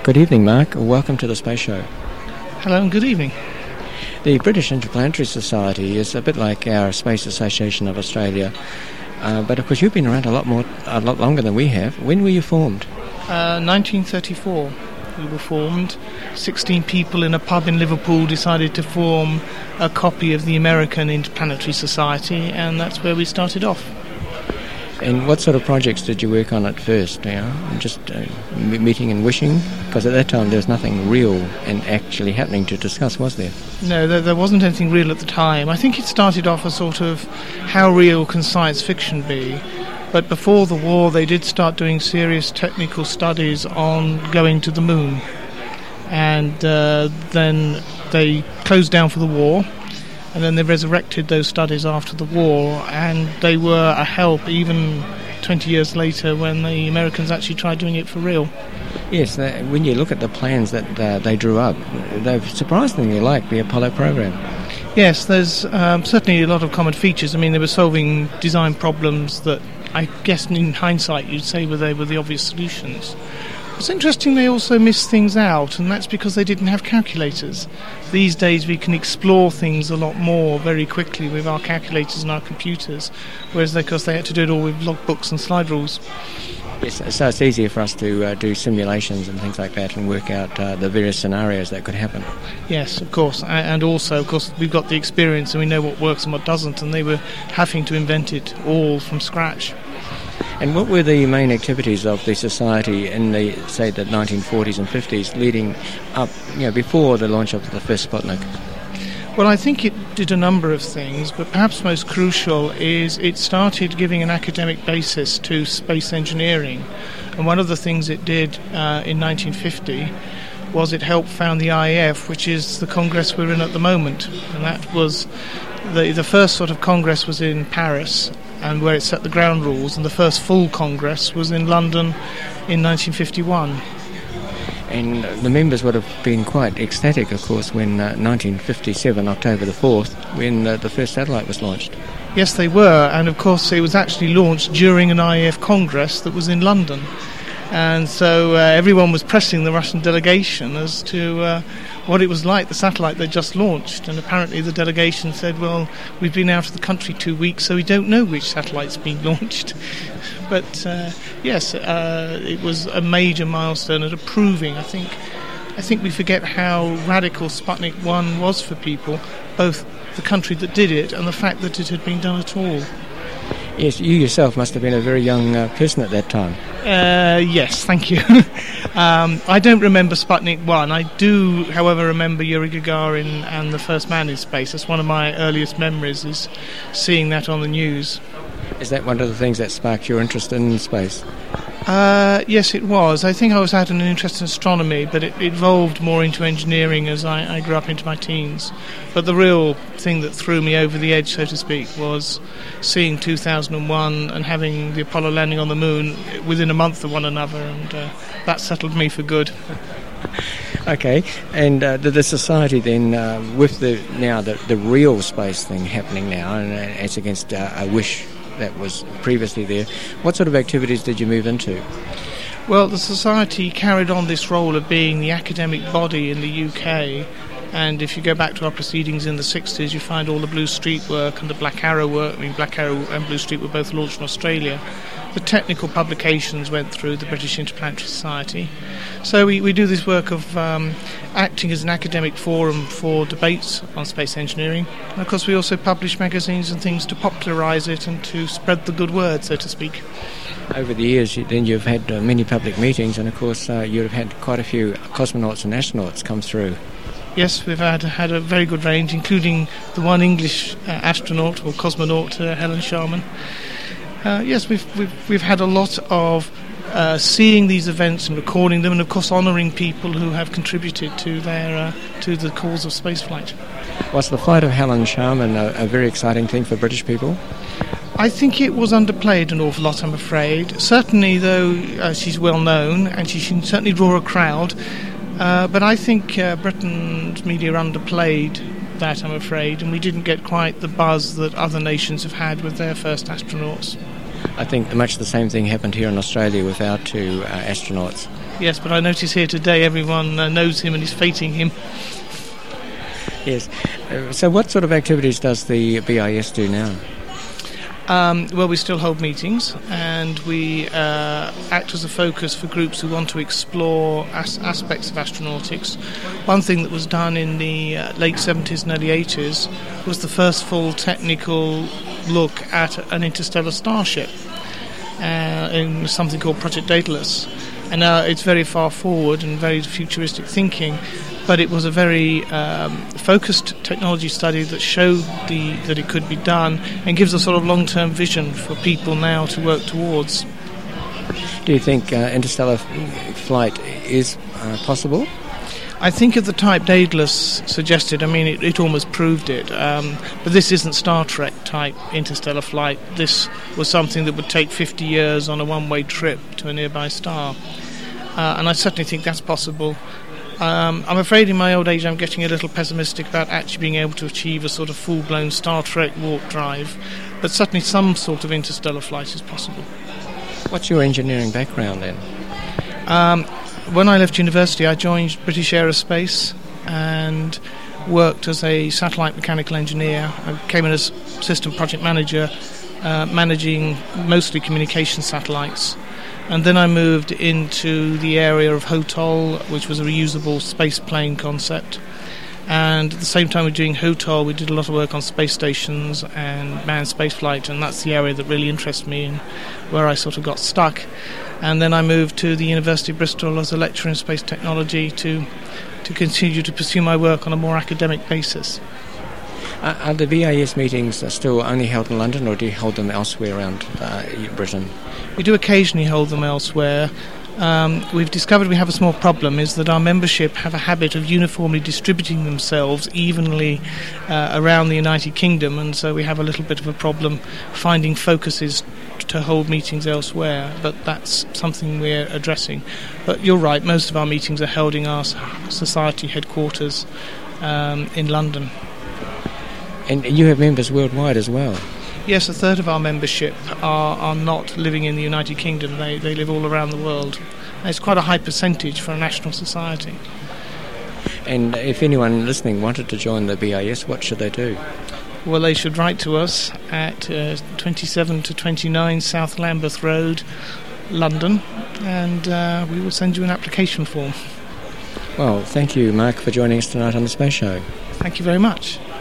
Good evening, Mark. Welcome to the Space Show. Hello and good evening. The British Interplanetary Society is a bit like our Space Association of Australia, but of course you've been around a lot longer than we have. When were you formed? 1934 we were formed. 16 people in a pub in Liverpool decided to form a copy of the American Interplanetary Society, and that's where we started off. And what sort of projects did you work on at first? Just meeting and wishing? Because at that time there was nothing real and actually happening to discuss, was there? No, there wasn't anything real at the time. I think it started off as sort of how real can science fiction be? But before the war they did start doing serious technical studies on going to the moon. And then they closed down for the war. And then they resurrected those studies after the war, and they were a help even 20 years later when the Americans actually tried doing it for real. Yes, when you look at the plans that they drew up, they're surprisingly like the Apollo program. Yes, there's certainly a lot of common features. I mean, they were solving design problems that I guess in hindsight you'd say they were the obvious solutions. It's interesting they also missed things out, and that's because they didn't have calculators. These days we can explore things a lot more very quickly with our calculators and our computers, whereas because they had to do it all with logbooks and slide rules. Yes, so it's easier for us to do simulations and things like that and work out the various scenarios that could happen. Yes, of course, and also, of course, we've got the experience and we know what works and what doesn't, and they were having to invent it all from scratch. And what were the main activities of the society in the 1940s and 50s leading up, before the launch of the first Sputnik? Well, I think it did a number of things, but perhaps most crucial is it started giving an academic basis to space engineering. And one of the things it did in 1950 was it helped found the IAF, which is the Congress we're in at the moment. And that was the first sort of Congress was in Paris, and where it set the ground rules, and the first full Congress was in London in 1951. And the members would have been quite ecstatic, of course, when 1957, October the 4th, when the first satellite was launched. Yes, they were, and of course it was actually launched during an IAF Congress that was in London. And so everyone was pressing the Russian delegation as to what it was like, the satellite they just launched. And apparently the delegation said, well, we've been out of the country 2 weeks, so we don't know which satellite's been launched. But yes, it was a major milestone at proving. I think we forget how radical Sputnik 1 was for people, both the country that did it and the fact that it had been done at all. Yes, you yourself must have been a very young person at that time. Yes, thank you. I don't remember Sputnik 1. I do, however, remember Yuri Gagarin and the first man in space. That's one of my earliest memories, is seeing that on the news. Is that one of the things that sparked your interest in space? Yes, it was. I think I had an interest in astronomy, but it evolved more into engineering as I grew up into my teens. But the real thing that threw me over the edge, so to speak, was seeing 2001 and having the Apollo landing on the moon within a month of one another, and that settled me for good. Okay, and the society then, with the real space thing happening now, and it's against a wish that was previously there, what sort of activities did you move into? Well, the Society carried on this role of being the academic body in the UK, and if you go back to our proceedings in the 60s, you find all the Blue Street work and the Black Arrow work. I mean, Black Arrow and Blue Street were both launched in Australia. The technical publications went through the British Interplanetary Society. So we do this work of acting as an academic forum for debates on space engineering. And of course we also publish magazines and things to popularise it and to spread the good word, so to speak. Over the years, then you've had many public meetings, and of course you've had quite a few cosmonauts and astronauts come through. Yes, we've had a very good range, including the one English astronaut or cosmonaut, Helen Sharman. Yes, we've had a lot of seeing these events and recording them, and of course honouring people who have contributed to the cause of spaceflight. Was the flight of Helen Sharman a very exciting thing for British people? I think it was underplayed an awful lot, I'm afraid. Certainly, though, she's well known and she can certainly draw a crowd. But I think Britain's media underplayed that, I'm afraid, and we didn't get quite the buzz that other nations have had with their first astronauts. I think much the same thing happened here in Australia with our two astronauts. Yes, but I notice here today everyone knows him and is feting him. Yes. So what sort of activities does the BIS do now? Well, we still hold meetings, and we act as a focus for groups who want to explore aspects of astronautics. One thing that was done in the late 70s and early 80s was the first full technical look at an interstellar starship in something called Project Daedalus. And now it's very far forward and very futuristic thinking, but it was a very focused technology study that showed that it could be done and gives a sort of long-term vision for people now to work towards. Do you think interstellar flight is possible? I think of the type Daedalus suggested. I mean, it almost proved it. But this isn't Star Trek type interstellar flight. This was something that would take 50 years on a one-way trip to a nearby star. And I certainly think that's possible. I'm afraid in my old age I'm getting a little pessimistic about actually being able to achieve a sort of full-blown Star Trek warp drive. But certainly some sort of interstellar flight is possible. What's your engineering background then? When I left university, I joined British Aerospace and worked as a satellite mechanical engineer. I came in as system project manager, managing mostly communication satellites. And then I moved into the area of HOTOL, which was a reusable space plane concept. And at the same time we were doing HOTOL, we did a lot of work on space stations and manned spaceflight, and that's the area that really interests me and where I sort of got stuck. And then I moved to the University of Bristol as a lecturer in space technology to continue to pursue my work on a more academic basis. Are the BIS meetings still only held in London, or do you hold them elsewhere around Britain? We do occasionally hold them elsewhere. We've discovered we have a small problem, is that our membership have a habit of uniformly distributing themselves evenly around the United Kingdom, and so we have a little bit of a problem finding focuses to hold meetings elsewhere, but that's something we're addressing. But you're right, most of our meetings are held in our society headquarters in London. And you have members worldwide as well? Yes, a third of our membership are not living in the United Kingdom. They live all around the world. And it's quite a high percentage for a national society. And if anyone listening wanted to join the BIS, what should they do? Well, they should write to us at 27 to 29 South Lambeth Road, London, and we will send you an application form. Well, thank you, Mark, for joining us tonight on The Space Show. Thank you very much.